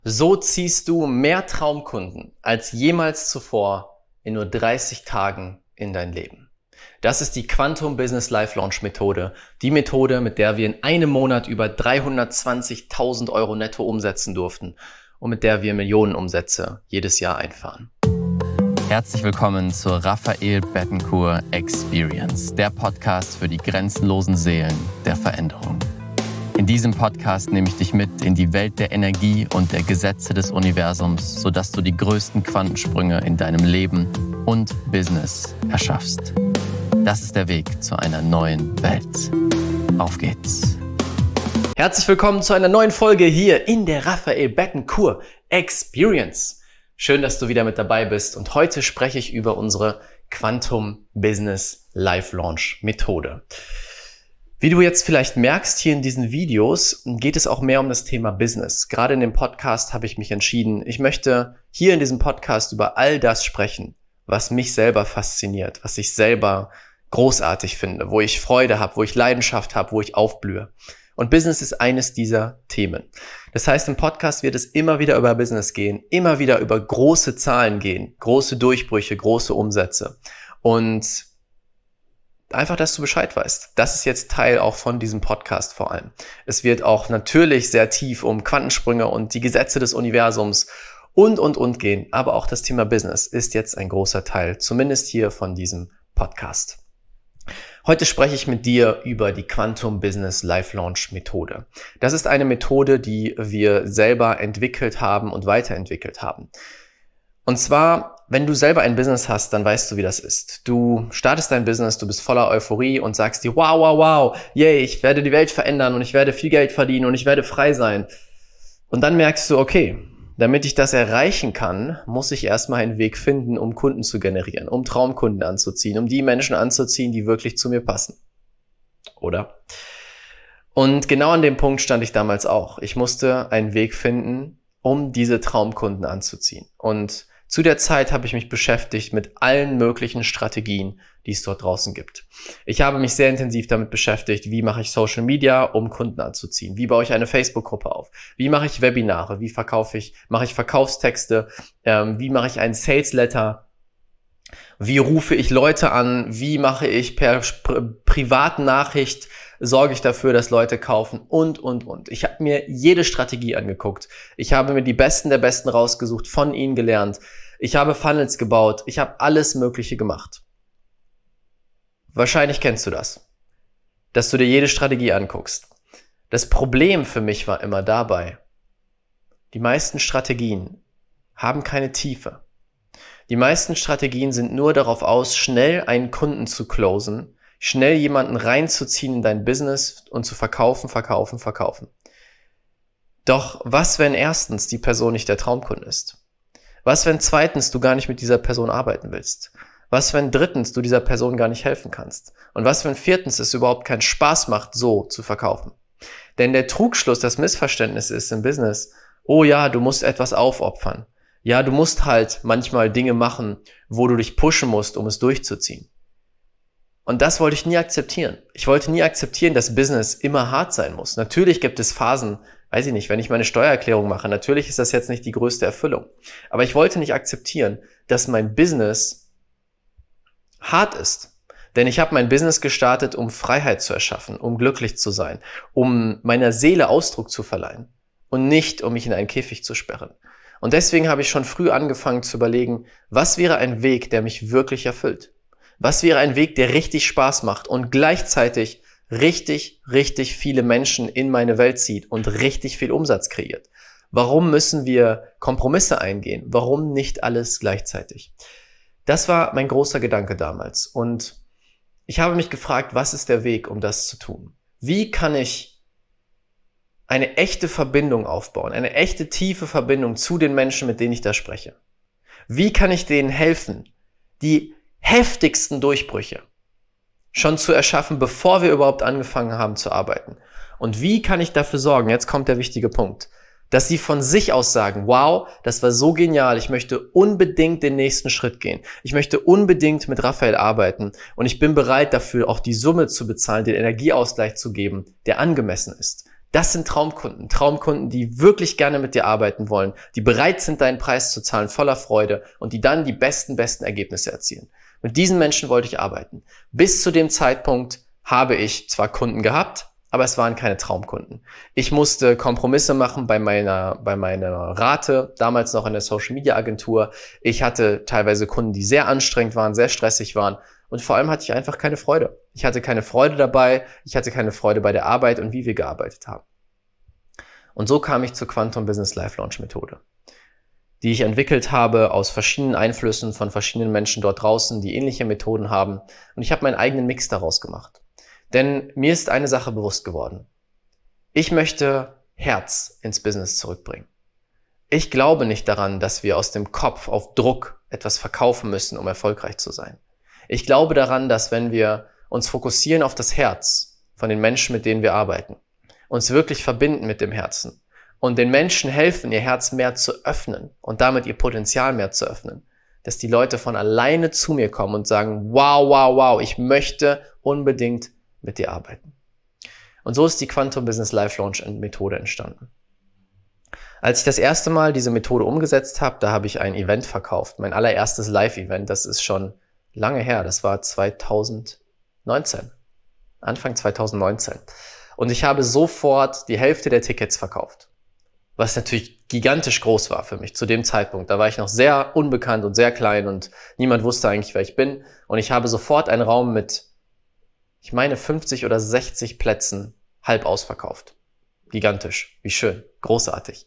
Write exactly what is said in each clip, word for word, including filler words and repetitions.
So ziehst du mehr Traumkunden als jemals zuvor in nur dreißig Tagen in dein Leben. Das ist die Quantum Business Life Launch Methode. Die Methode, mit der wir in einem Monat über dreihundertzwanzigtausend Euro netto umsetzen durften und mit der wir Millionenumsätze jedes Jahr einfahren. Herzlich willkommen zur Raphael Bettencourt Experience, der Podcast für die grenzenlosen Seelen der Veränderung. In diesem Podcast nehme ich dich mit in die Welt der Energie und der Gesetze des Universums, sodass du die größten Quantensprünge in deinem Leben und Business erschaffst. Das ist der Weg zu einer neuen Welt. Auf geht's! Herzlich willkommen zu einer neuen Folge hier in der Raphael Bettencourt Experience. Schön, dass du wieder mit dabei bist und heute spreche ich über unsere Quantum Business Life Launch Methode. Wie du jetzt vielleicht merkst, hier in diesen Videos geht es auch mehr um das Thema Business. Gerade in dem Podcast habe ich mich entschieden, ich möchte hier in diesem Podcast über all das sprechen, was mich selber fasziniert, was ich selber großartig finde, wo ich Freude habe, wo ich Leidenschaft habe, wo ich aufblühe. Und Business ist eines dieser Themen. Das heißt, im Podcast wird es immer wieder über Business gehen, immer wieder über große Zahlen gehen, große Durchbrüche, große Umsätze. Und einfach, dass du Bescheid weißt. Das ist jetzt Teil auch von diesem Podcast vor allem. Es wird auch natürlich sehr tief um Quantensprünge und die Gesetze des Universums und, und, und gehen. Aber auch das Thema Business ist jetzt ein großer Teil, zumindest hier von diesem Podcast. Heute spreche ich mit dir über die Quantum Business Life Launch Methode. Das ist eine Methode, die wir selber entwickelt haben und weiterentwickelt haben. Und zwar, wenn du selber ein Business hast, dann weißt du, wie das ist. Du startest dein Business, du bist voller Euphorie und sagst dir, wow, wow, wow, yay, ich werde die Welt verändern und ich werde viel Geld verdienen und ich werde frei sein. Und dann merkst du, okay, damit ich das erreichen kann, muss ich erstmal einen Weg finden, um Kunden zu generieren, um Traumkunden anzuziehen, um die Menschen anzuziehen, die wirklich zu mir passen. Oder? Und genau an dem Punkt stand ich damals auch. Ich musste einen Weg finden, um diese Traumkunden anzuziehen. Und zu der Zeit habe ich mich beschäftigt mit allen möglichen Strategien, die es dort draußen gibt. Ich habe mich sehr intensiv damit beschäftigt, wie mache ich Social Media, um Kunden anzuziehen? Wie baue ich eine Facebook-Gruppe auf? Wie mache ich Webinare? Wie verkaufe ich, mache ich Verkaufstexte? Ähm, wie mache ich einen Sales-Letter? Wie rufe ich Leute an? Wie mache ich per Privatnachricht, sorge ich dafür, dass Leute kaufen und, und, und. Ich habe mir jede Strategie angeguckt. Ich habe mir die Besten der Besten rausgesucht, von ihnen gelernt. Ich habe Funnels gebaut. Ich habe alles Mögliche gemacht. Wahrscheinlich kennst du das, dass du dir jede Strategie anguckst. Das Problem für mich war immer dabei, die meisten Strategien haben keine Tiefe. Die meisten Strategien sind nur darauf aus, schnell einen Kunden zu closen, schnell jemanden reinzuziehen in dein Business und zu verkaufen, verkaufen, verkaufen. Doch was, wenn erstens die Person nicht der Traumkunde ist? Was, wenn zweitens du gar nicht mit dieser Person arbeiten willst? Was, wenn drittens du dieser Person gar nicht helfen kannst? Und was, wenn viertens es überhaupt keinen Spaß macht, so zu verkaufen? Denn der Trugschluss, das Missverständnis ist im Business, oh ja, du musst etwas aufopfern. Ja, du musst halt manchmal Dinge machen, wo du dich pushen musst, um es durchzuziehen. Und das wollte ich nie akzeptieren. Ich wollte nie akzeptieren, dass Business immer hart sein muss. Natürlich gibt es Phasen, weiß ich nicht, wenn ich meine Steuererklärung mache, natürlich ist das jetzt nicht die größte Erfüllung. Aber ich wollte nicht akzeptieren, dass mein Business hart ist. Denn ich habe mein Business gestartet, um Freiheit zu erschaffen, um glücklich zu sein, um meiner Seele Ausdruck zu verleihen und nicht, um mich in einen Käfig zu sperren. Und deswegen habe ich schon früh angefangen zu überlegen, was wäre ein Weg, der mich wirklich erfüllt? Was wäre ein Weg, der richtig Spaß macht und gleichzeitig richtig, richtig viele Menschen in meine Welt zieht und richtig viel Umsatz kreiert? Warum müssen wir Kompromisse eingehen? Warum nicht alles gleichzeitig? Das war mein großer Gedanke damals. Und ich habe mich gefragt, was ist der Weg, um das zu tun? Wie kann ich eine echte Verbindung aufbauen, eine echte tiefe Verbindung zu den Menschen, mit denen ich da spreche? Wie kann ich denen helfen, die heftigsten Durchbrüche schon zu erschaffen, bevor wir überhaupt angefangen haben zu arbeiten? Und wie kann ich dafür sorgen, jetzt kommt der wichtige Punkt, dass sie von sich aus sagen, wow, das war so genial, ich möchte unbedingt den nächsten Schritt gehen. Ich möchte unbedingt mit Raphael arbeiten und ich bin bereit dafür, auch die Summe zu bezahlen, den Energieausgleich zu geben, der angemessen ist. Das sind Traumkunden. Traumkunden, die wirklich gerne mit dir arbeiten wollen, die bereit sind, deinen Preis zu zahlen, voller Freude und die dann die besten, besten Ergebnisse erzielen. Mit diesen Menschen wollte ich arbeiten. Bis zu dem Zeitpunkt habe ich zwar Kunden gehabt, aber es waren keine Traumkunden. Ich musste Kompromisse machen bei meiner, bei meiner Rate, damals noch in der Social Media Agentur. Ich hatte teilweise Kunden, die sehr anstrengend waren, sehr stressig waren. Und vor allem hatte ich einfach keine Freude. Ich hatte keine Freude dabei, ich hatte keine Freude bei der Arbeit und wie wir gearbeitet haben. Und so kam ich zur Quantum Business Life Launch Methode, die ich entwickelt habe aus verschiedenen Einflüssen von verschiedenen Menschen dort draußen, die ähnliche Methoden haben. Und ich habe meinen eigenen Mix daraus gemacht. Denn mir ist eine Sache bewusst geworden. Ich möchte Herz ins Business zurückbringen. Ich glaube nicht daran, dass wir aus dem Kopf auf Druck etwas verkaufen müssen, um erfolgreich zu sein. Ich glaube daran, dass wenn wir uns fokussieren auf das Herz von den Menschen, mit denen wir arbeiten, uns wirklich verbinden mit dem Herzen und den Menschen helfen, ihr Herz mehr zu öffnen und damit ihr Potenzial mehr zu öffnen, dass die Leute von alleine zu mir kommen und sagen, wow, wow, wow, ich möchte unbedingt mit dir arbeiten. Und so ist die Quantum Business Life Launch Methode entstanden. Als ich das erste Mal diese Methode umgesetzt habe, da habe ich ein Event verkauft, mein allererstes Live-Event, das ist schon lange her, das war zweitausendneunzehn, Anfang zweitausendneunzehn. Und ich habe sofort die Hälfte der Tickets verkauft, was natürlich gigantisch groß war für mich zu dem Zeitpunkt. Da war ich noch sehr unbekannt und sehr klein und niemand wusste eigentlich, wer ich bin. Und ich habe sofort einen Raum mit, ich meine, fünfzig oder sechzig Plätzen halb ausverkauft. Gigantisch, wie schön, großartig.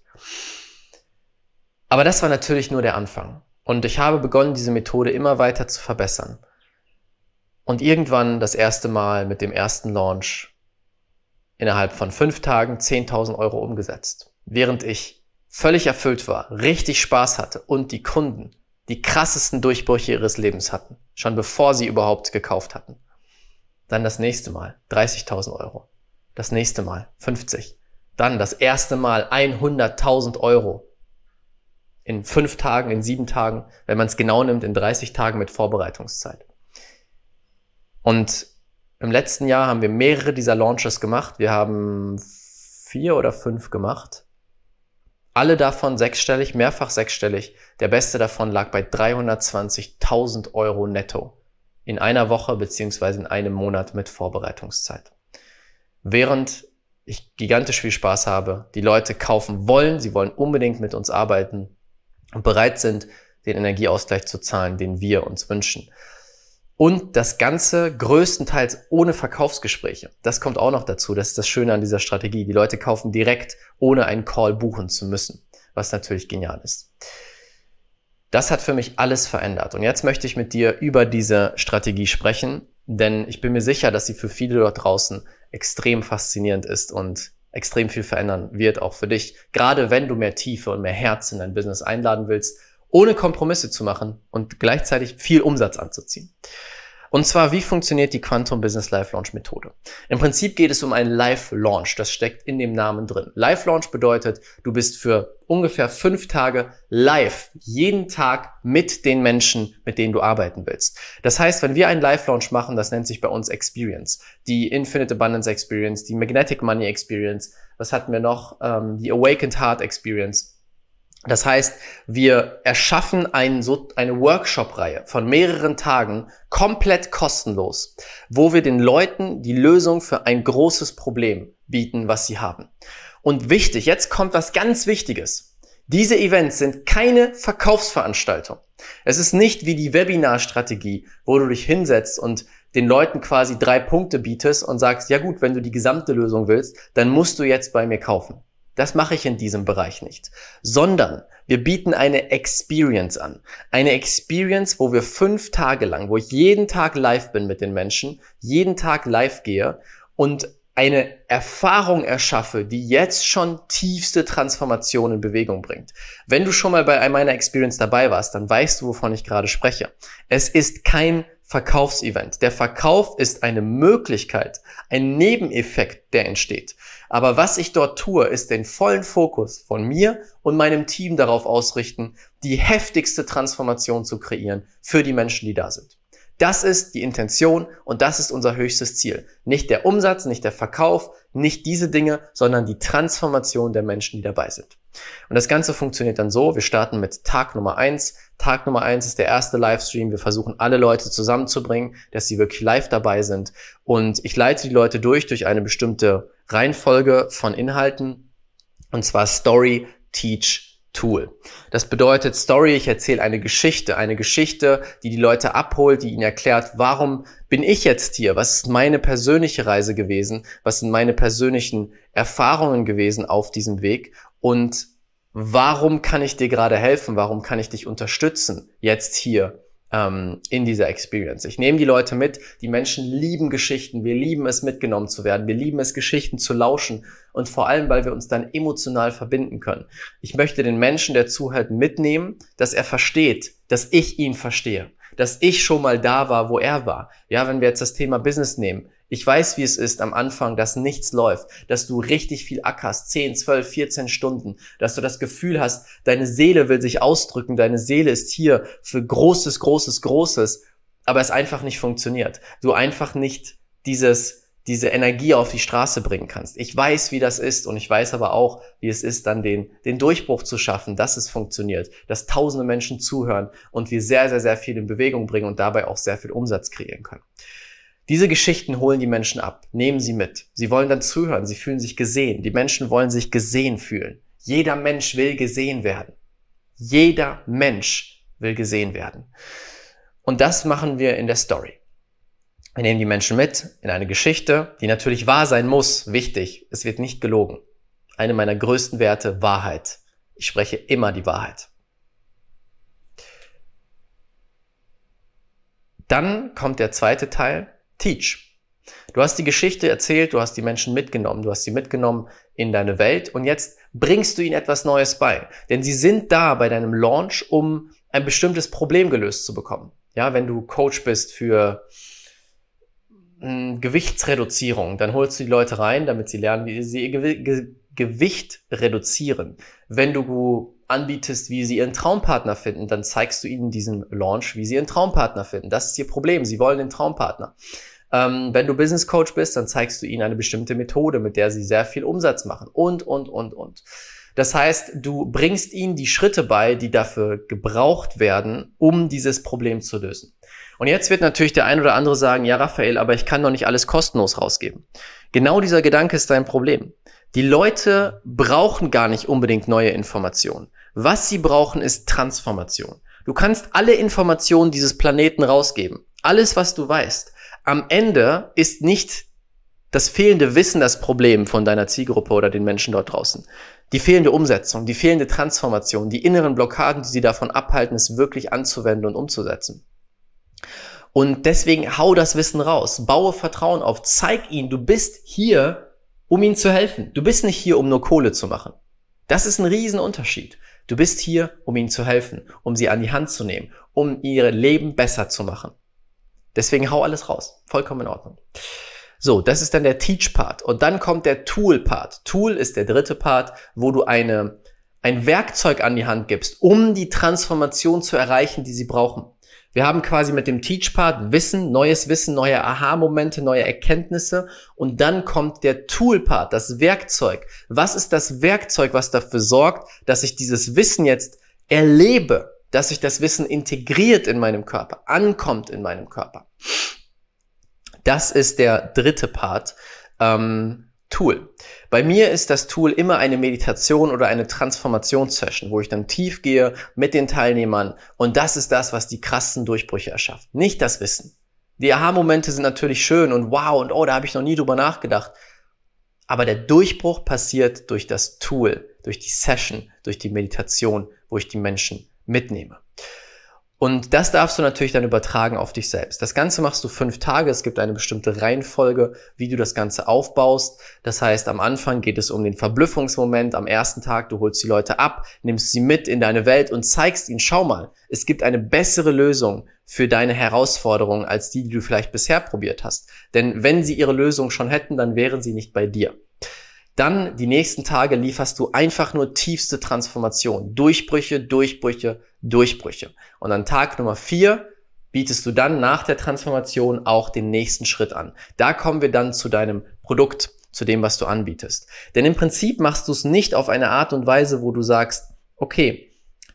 Aber das war natürlich nur der Anfang. Und ich habe begonnen, diese Methode immer weiter zu verbessern. Und irgendwann das erste Mal mit dem ersten Launch innerhalb von fünf Tagen zehntausend Euro umgesetzt. Während ich völlig erfüllt war, richtig Spaß hatte und die Kunden die krassesten Durchbrüche ihres Lebens hatten, schon bevor sie überhaupt gekauft hatten. Dann das nächste Mal dreißigtausend Euro. Das nächste Mal fünfzig. Dann das erste Mal hunderttausend Euro. In fünf Tagen, in sieben Tagen, wenn man es genau nimmt, in dreißig Tagen mit Vorbereitungszeit. Und im letzten Jahr haben wir mehrere dieser Launches gemacht. Wir haben vier oder fünf gemacht. Alle davon sechsstellig, mehrfach sechsstellig. Der beste davon lag bei dreihundertzwanzigtausend Euro netto. In einer Woche beziehungsweise in einem Monat mit Vorbereitungszeit. Während ich gigantisch viel Spaß habe, die Leute kaufen wollen, sie wollen unbedingt mit uns arbeiten und bereit sind, den Energieausgleich zu zahlen, den wir uns wünschen. Und das Ganze größtenteils ohne Verkaufsgespräche. Das kommt auch noch dazu. Das ist das Schöne an dieser Strategie. Die Leute kaufen direkt, ohne einen Call buchen zu müssen, was natürlich genial ist. Das hat für mich alles verändert. Und jetzt möchte ich mit dir über diese Strategie sprechen, denn ich bin mir sicher, dass sie für viele dort draußen extrem faszinierend ist und extrem viel verändern wird, auch für dich. Gerade wenn du mehr Tiefe und mehr Herz in dein Business einladen willst, ohne Kompromisse zu machen und gleichzeitig viel Umsatz anzuziehen. Und zwar, wie funktioniert die Quantum Business Life Launch Methode? Im Prinzip geht es um einen Live Launch, das steckt in dem Namen drin. Live Launch bedeutet, du bist für ungefähr fünf Tage live, jeden Tag mit den Menschen, mit denen du arbeiten willst. Das heißt, wenn wir einen Live Launch machen, das nennt sich bei uns Experience, die Infinite Abundance Experience, die Magnetic Money Experience, was hatten wir noch? Ähm, die Awakened Heart Experience. Das heißt, wir erschaffen ein, so, eine Workshop-Reihe von mehreren Tagen komplett kostenlos, wo wir den Leuten die Lösung für ein großes Problem bieten, was sie haben. Und wichtig, jetzt kommt was ganz Wichtiges. Diese Events sind keine Verkaufsveranstaltung. Es ist nicht wie die Webinar-Strategie, wo du dich hinsetzt und den Leuten quasi drei Punkte bietest und sagst, ja gut, wenn du die gesamte Lösung willst, dann musst du jetzt bei mir kaufen. Das mache ich in diesem Bereich nicht, sondern wir bieten eine Experience an. Eine Experience, wo wir fünf Tage lang, wo ich jeden Tag live bin mit den Menschen, jeden Tag live gehe und eine Erfahrung erschaffe, die jetzt schon tiefste Transformation in Bewegung bringt. Wenn du schon mal bei meiner Experience dabei warst, dann weißt du, wovon ich gerade spreche. Es ist kein Verkaufsevent. Der Verkauf ist eine Möglichkeit, ein Nebeneffekt, der entsteht. Aber was ich dort tue, ist den vollen Fokus von mir und meinem Team darauf ausrichten, die heftigste Transformation zu kreieren für die Menschen, die da sind. Das ist die Intention und das ist unser höchstes Ziel. Nicht der Umsatz, nicht der Verkauf, nicht diese Dinge, sondern die Transformation der Menschen, die dabei sind. Und das Ganze funktioniert dann so, wir starten mit Tag Nummer eins. Tag Nummer eins ist der erste Livestream. Wir versuchen alle Leute zusammenzubringen, dass sie wirklich live dabei sind. Und ich leite die Leute durch, durch eine bestimmte Reihenfolge von Inhalten. Und zwar Story, Teach, Tool. Das bedeutet Story, ich erzähle eine Geschichte, eine Geschichte, die die Leute abholt, die ihnen erklärt, warum bin ich jetzt hier? Was ist meine persönliche Reise gewesen? Was sind meine persönlichen Erfahrungen gewesen auf diesem Weg? Und warum kann ich dir gerade helfen? Warum kann ich dich unterstützen jetzt hier ähm, in dieser Experience? Ich nehme die Leute mit. Die Menschen lieben Geschichten. Wir lieben es, mitgenommen zu werden. Wir lieben es, Geschichten zu lauschen. Und vor allem, weil wir uns dann emotional verbinden können. Ich möchte den Menschen, der zuhört, mitnehmen, dass er versteht, dass ich ihn verstehe. Dass ich schon mal da war, wo er war. Ja, wenn wir jetzt das Thema Business nehmen. Ich weiß, wie es ist am Anfang, dass nichts läuft, dass du richtig viel ackerst, zehn, zwölf, vierzehn Stunden, dass du das Gefühl hast, deine Seele will sich ausdrücken, deine Seele ist hier für Großes, Großes, Großes, aber es einfach nicht funktioniert. Du einfach nicht dieses, diese Energie auf die Straße bringen kannst. Ich weiß, wie das ist und ich weiß aber auch, wie es ist, dann den, den Durchbruch zu schaffen, dass es funktioniert, dass tausende Menschen zuhören und wir sehr, sehr, sehr viel in Bewegung bringen und dabei auch sehr viel Umsatz kreieren können. Diese Geschichten holen die Menschen ab, nehmen sie mit. Sie wollen dann zuhören, sie fühlen sich gesehen. Die Menschen wollen sich gesehen fühlen. Jeder Mensch will gesehen werden. Jeder Mensch will gesehen werden. Und das machen wir in der Story. Wir nehmen die Menschen mit in eine Geschichte, die natürlich wahr sein muss. Wichtig, es wird nicht gelogen. Eine meiner größten Werte, Wahrheit. Ich spreche immer die Wahrheit. Dann kommt der zweite Teil, Teach. Du hast die Geschichte erzählt, du hast die Menschen mitgenommen, du hast sie mitgenommen in deine Welt und jetzt bringst du ihnen etwas Neues bei. Denn sie sind da bei deinem Launch, um ein bestimmtes Problem gelöst zu bekommen. Ja, wenn du Coach bist für mh, Gewichtsreduzierung, dann holst du die Leute rein, damit sie lernen, wie sie ihr Ge Ge Gewicht reduzieren. Wenn du anbietest, wie sie ihren Traumpartner finden, dann zeigst du ihnen diesen Launch, wie sie ihren Traumpartner finden. Das ist ihr Problem. Sie wollen den Traumpartner. Ähm, wenn du Business Coach bist, dann zeigst du ihnen eine bestimmte Methode, mit der sie sehr viel Umsatz machen und, und, und, und. Das heißt, du bringst ihnen die Schritte bei, die dafür gebraucht werden, um dieses Problem zu lösen. Und jetzt wird natürlich der ein oder andere sagen, ja Raphael, aber ich kann doch nicht alles kostenlos rausgeben. Genau dieser Gedanke ist dein Problem. Die Leute brauchen gar nicht unbedingt neue Informationen. Was sie brauchen, ist Transformation. Du kannst alle Informationen dieses Planeten rausgeben. Alles, was du weißt. Am Ende ist nicht das fehlende Wissen das Problem von deiner Zielgruppe oder den Menschen dort draußen. Die fehlende Umsetzung, die fehlende Transformation, die inneren Blockaden, die sie davon abhalten, es wirklich anzuwenden und umzusetzen. Und deswegen hau das Wissen raus. Baue Vertrauen auf. Zeig ihnen, du bist hier, um ihnen zu helfen. Du bist nicht hier, um nur Kohle zu machen. Das ist ein Riesenunterschied. Du bist hier, um ihnen zu helfen, um sie an die Hand zu nehmen, um ihr Leben besser zu machen. Deswegen hau alles raus. Vollkommen in Ordnung. So, das ist dann der Teach-Part. Und dann kommt der Tool-Part. Tool ist der dritte Part, wo du eine, ein Werkzeug an die Hand gibst, um die Transformation zu erreichen, die sie brauchen. Wir haben quasi mit dem Teach-Part Wissen, neues Wissen, neue Aha-Momente, neue Erkenntnisse und dann kommt der Tool-Part, das Werkzeug. Was ist das Werkzeug, was dafür sorgt, dass ich dieses Wissen jetzt erlebe, dass sich das Wissen integriert in meinem Körper, ankommt in meinem Körper? Das ist der dritte Part, ähm, Tool. Bei mir ist das Tool immer eine Meditation oder eine Transformationssession, wo ich dann tief gehe mit den Teilnehmern und das ist das, was die krassen Durchbrüche erschafft. Nicht das Wissen. Die Aha-Momente sind natürlich schön und wow und oh, da habe ich noch nie drüber nachgedacht. Aber der Durchbruch passiert durch das Tool, durch die Session, durch die Meditation, wo ich die Menschen mitnehme. Und das darfst du natürlich dann übertragen auf dich selbst. Das Ganze machst du fünf Tage. Es gibt eine bestimmte Reihenfolge, wie du das Ganze aufbaust. Das heißt, am Anfang geht es um den Verblüffungsmoment. Am ersten Tag, du holst die Leute ab, nimmst sie mit in deine Welt und zeigst ihnen, schau mal, es gibt eine bessere Lösung für deine Herausforderungen als die, die du vielleicht bisher probiert hast. Denn wenn sie ihre Lösung schon hätten, dann wären sie nicht bei dir. Dann die nächsten Tage lieferst du einfach nur tiefste Transformation. Durchbrüche, Durchbrüche, Durchbrüche. Und an Tag Nummer vier bietest du dann nach der Transformation auch den nächsten Schritt an. Da kommen wir dann zu deinem Produkt, zu dem, was du anbietest. Denn im Prinzip machst du es nicht auf eine Art und Weise, wo du sagst, okay,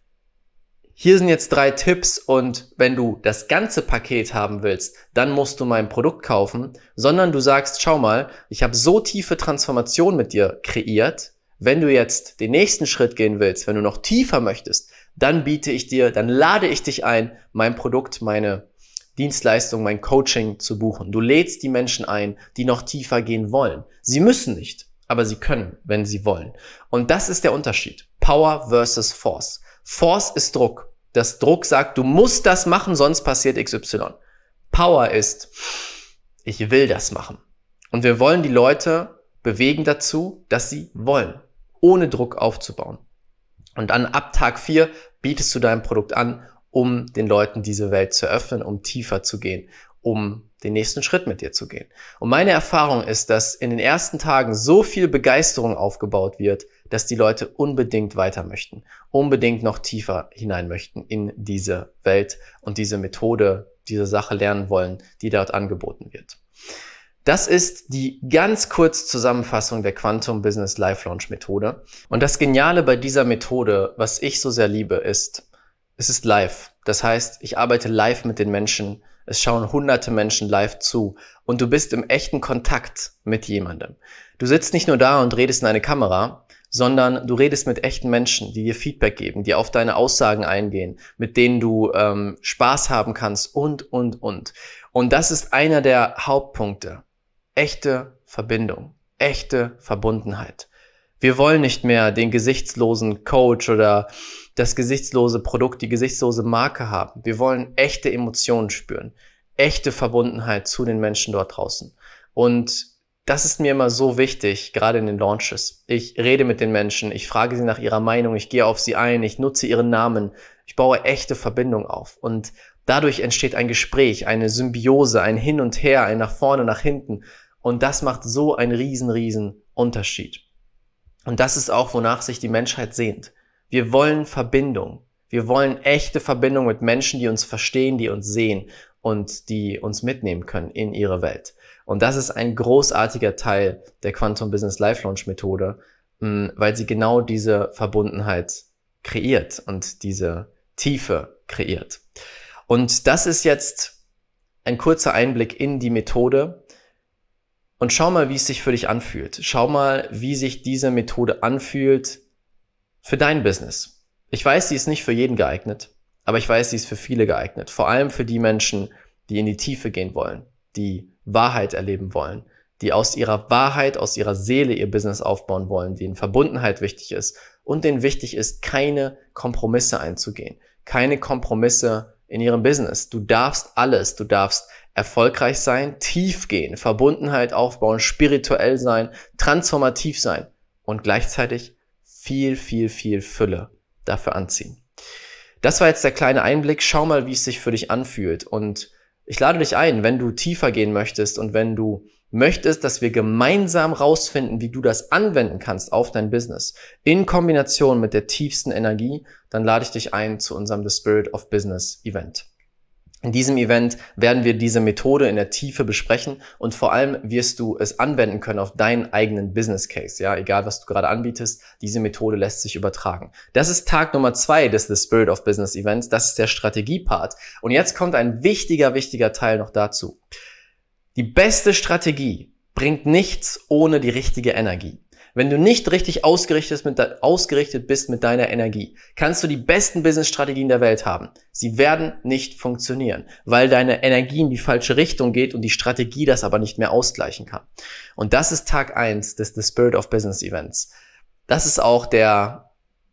hier sind jetzt drei Tipps und wenn du das ganze Paket haben willst, dann musst du mein Produkt kaufen, sondern du sagst, schau mal, ich habe so tiefe Transformation mit dir kreiert, wenn du jetzt den nächsten Schritt gehen willst, wenn du noch tiefer möchtest, dann biete ich dir, dann lade ich dich ein, mein Produkt, meine Dienstleistung, mein Coaching zu buchen. Du lädst die Menschen ein, die noch tiefer gehen wollen. Sie müssen nicht, aber sie können, wenn sie wollen. Und das ist der Unterschied. Power versus Force. Force ist Druck. Das Druck sagt, du musst das machen, sonst passiert X Y. Power ist, ich will das machen. Und wir wollen die Leute bewegen dazu, dass sie wollen, ohne Druck aufzubauen. Und dann ab Tag vier bietest du dein Produkt an, um den Leuten diese Welt zu öffnen, um tiefer zu gehen, um den nächsten Schritt mit dir zu gehen. Und meine Erfahrung ist, dass in den ersten Tagen so viel Begeisterung aufgebaut wird, dass die Leute unbedingt weiter möchten, unbedingt noch tiefer hinein möchten in diese Welt und diese Methode, diese Sache lernen wollen, die dort angeboten wird. Das ist die ganz kurze Zusammenfassung der Quantum Business Life Launch Methode. Und das Geniale bei dieser Methode, was ich so sehr liebe, ist, es ist live. Das heißt, ich arbeite live mit den Menschen. Es schauen hunderte Menschen live zu und du bist im echten Kontakt mit jemandem. Du sitzt nicht nur da und redest in eine Kamera, sondern du redest mit echten Menschen, die dir Feedback geben, die auf deine Aussagen eingehen, mit denen du ähm, Spaß haben kannst und, und, und. Und das ist einer der Hauptpunkte. Echte Verbindung, echte Verbundenheit. Wir wollen nicht mehr den gesichtslosen Coach oder das gesichtslose Produkt, die gesichtslose Marke haben. Wir wollen echte Emotionen spüren, echte Verbundenheit zu den Menschen dort draußen. Und das ist mir immer so wichtig, gerade in den Launches. Ich rede mit den Menschen, ich frage sie nach ihrer Meinung, ich gehe auf sie ein, ich nutze ihren Namen, ich baue echte Verbindung auf. Und dadurch entsteht ein Gespräch, eine Symbiose, ein Hin und Her, ein nach vorne, nach hinten. Und das macht so einen riesen, riesen Unterschied. Und das ist auch, wonach sich die Menschheit sehnt. Wir wollen Verbindung. Wir wollen echte Verbindung mit Menschen, die uns verstehen, die uns sehen und die uns mitnehmen können in ihre Welt. Und das ist ein großartiger Teil der Quantum Business Life Launch Methode, weil sie genau diese Verbundenheit kreiert und diese Tiefe kreiert. Und das ist jetzt ein kurzer Einblick in die Methode. Und schau mal, wie es sich für dich anfühlt. Schau mal, wie sich diese Methode anfühlt für dein Business. Ich weiß, sie ist nicht für jeden geeignet, aber ich weiß, sie ist für viele geeignet. Vor allem für die Menschen, die in die Tiefe gehen wollen, die Wahrheit erleben wollen, die aus ihrer Wahrheit, aus ihrer Seele ihr Business aufbauen wollen, denen Verbundenheit wichtig ist und denen wichtig ist, keine Kompromisse einzugehen, keine Kompromisse in ihrem Business. Du darfst alles, du darfst erfolgreich sein, tief gehen, Verbundenheit aufbauen, spirituell sein, transformativ sein und gleichzeitig viel, viel, viel Fülle dafür anziehen. Das war jetzt der kleine Einblick. Schau mal, wie es sich für dich anfühlt. Und ich lade dich ein, wenn du tiefer gehen möchtest und wenn du möchtest, dass wir gemeinsam rausfinden, wie du das anwenden kannst auf dein Business, in Kombination mit der tiefsten Energie, dann lade ich dich ein zu unserem The Spirit of Business Event. In diesem Event werden wir diese Methode in der Tiefe besprechen und vor allem wirst du es anwenden können auf deinen eigenen Business Case. Ja, egal was du gerade anbietest, diese Methode lässt sich übertragen. Das ist Tag Nummer zwei des The Spirit of Business Events. Das ist der Strategie-Part. Und jetzt kommt ein wichtiger, wichtiger Teil noch dazu. Die beste Strategie bringt nichts ohne die richtige Energie. Wenn du nicht richtig ausgerichtet, mit de- ausgerichtet bist mit deiner Energie, kannst du die besten Business-Strategien der Welt haben. Sie werden nicht funktionieren, weil deine Energie in die falsche Richtung geht und die Strategie das aber nicht mehr ausgleichen kann. Und das ist Tag eins des The Spirit of Business Events. Das ist auch der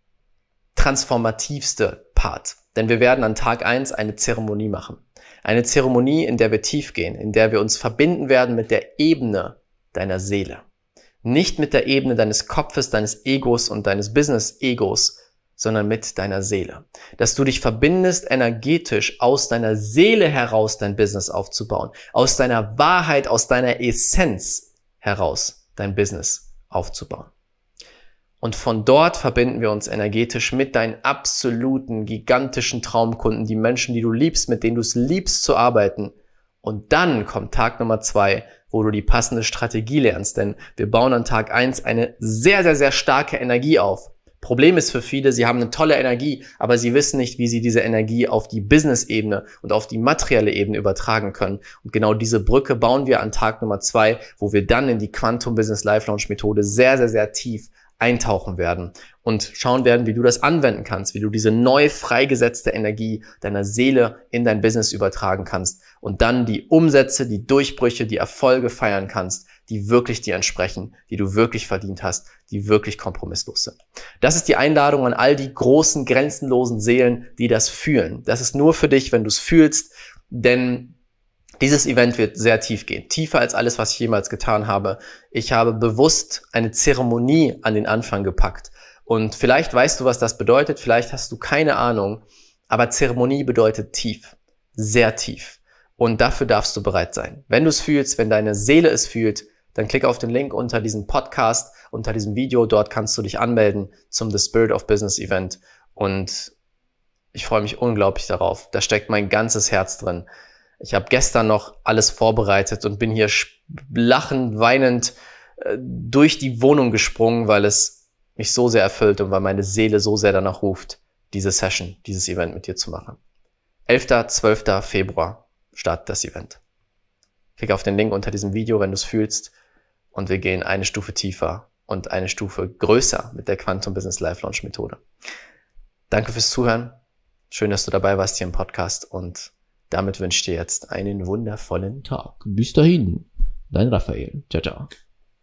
transformativste Part, denn wir werden an Tag eins eine Zeremonie machen. Eine Zeremonie, in der wir tief gehen, in der wir uns verbinden werden mit der Ebene deiner Seele. Nicht mit der Ebene deines Kopfes, deines Egos und deines Business-Egos, sondern mit deiner Seele. Dass du dich verbindest, energetisch aus deiner Seele heraus dein Business aufzubauen. Aus deiner Wahrheit, aus deiner Essenz heraus dein Business aufzubauen. Und von dort verbinden wir uns energetisch mit deinen absoluten, gigantischen Traumkunden, die Menschen, die du liebst, mit denen du es liebst zu arbeiten. Und dann kommt Tag Nummer zwei, wo du die passende Strategie lernst. Denn wir bauen an Tag eins eine sehr, sehr, sehr starke Energie auf. Problem ist für viele, sie haben eine tolle Energie, aber sie wissen nicht, wie sie diese Energie auf die Business-Ebene und auf die materielle Ebene übertragen können. Und genau diese Brücke bauen wir an Tag Nummer zwei, wo wir dann in die Quantum Business Life Launch Methode sehr, sehr, sehr tief eintauchen werden und schauen werden, wie du das anwenden kannst, wie du diese neu freigesetzte Energie deiner Seele in dein Business übertragen kannst und dann die Umsätze, die Durchbrüche, die Erfolge feiern kannst, die wirklich dir entsprechen, die du wirklich verdient hast, die wirklich kompromisslos sind. Das ist die Einladung an all die großen, grenzenlosen Seelen, die das fühlen. Das ist nur für dich, wenn du es fühlst, denn dieses Event wird sehr tief gehen, tiefer als alles, was ich jemals getan habe. Ich habe bewusst eine Zeremonie an den Anfang gepackt. Und vielleicht weißt du, was das bedeutet, vielleicht hast du keine Ahnung, aber Zeremonie bedeutet tief, sehr tief. Und dafür darfst du bereit sein. Wenn du es fühlst, wenn deine Seele es fühlt, dann klick auf den Link unter diesem Podcast, unter diesem Video. Dort kannst du dich anmelden zum The Spirit of Business Event. Und ich freue mich unglaublich darauf. Da steckt mein ganzes Herz drin. Ich habe gestern noch alles vorbereitet und bin hier lachend, weinend äh, durch die Wohnung gesprungen, weil es mich so sehr erfüllt und weil meine Seele so sehr danach ruft, diese Session, dieses Event mit dir zu machen. elfter, zwölfter Februar startet das Event. Klick auf den Link unter diesem Video, wenn du es fühlst, und wir gehen eine Stufe tiefer und eine Stufe größer mit der Quantum Business Life Launch Methode. Danke fürs Zuhören. Schön, dass du dabei warst hier im Podcast und damit wünsche ich dir jetzt einen wundervollen Tag. Bis dahin, dein Raphael. Ciao, ciao.